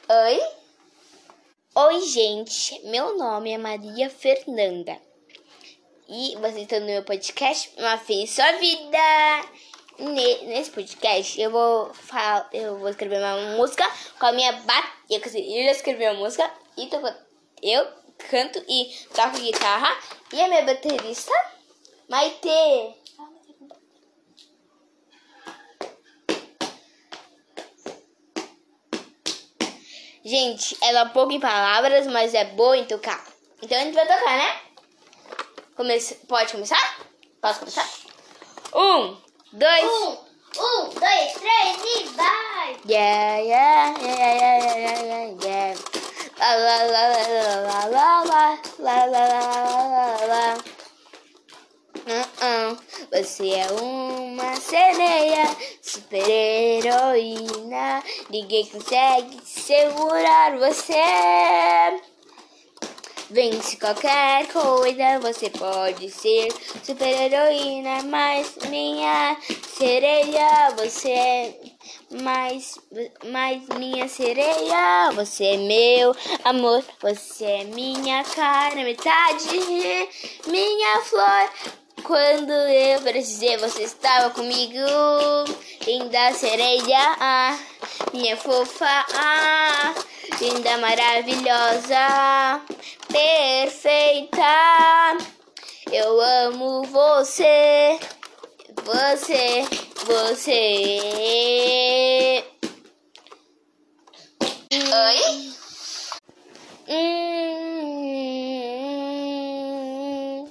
Oi? Oi, gente. Meu nome é Maria Fernanda. E vocês estão no meu podcast Uma Vez Sua Vida. Nesse podcast eu vou escrever uma música com a minha eu já escrevi uma música e eu canto e toco guitarra. E a minha baterista, Maitê. Gente, ela é pouco em palavras, mas é boa em tocar. Então a gente vai tocar, né? Pode começar? Posso começar? 1, 2... 1, 2, 3 e vai! Yeah, yeah, yeah, yeah, yeah, yeah, yeah. La la la la la la la la la la la. Você é uma sereia, super heroína. Ninguém consegue segurar você. Vence qualquer coisa, você pode ser super heroína, mas minha sereia, você é mais minha sereia, você é meu amor, você é minha cara, metade minha flor. Quando eu precisei, você estava comigo, linda sereia, minha fofa, linda, maravilhosa, perfeita. Eu amo você, você. Oi?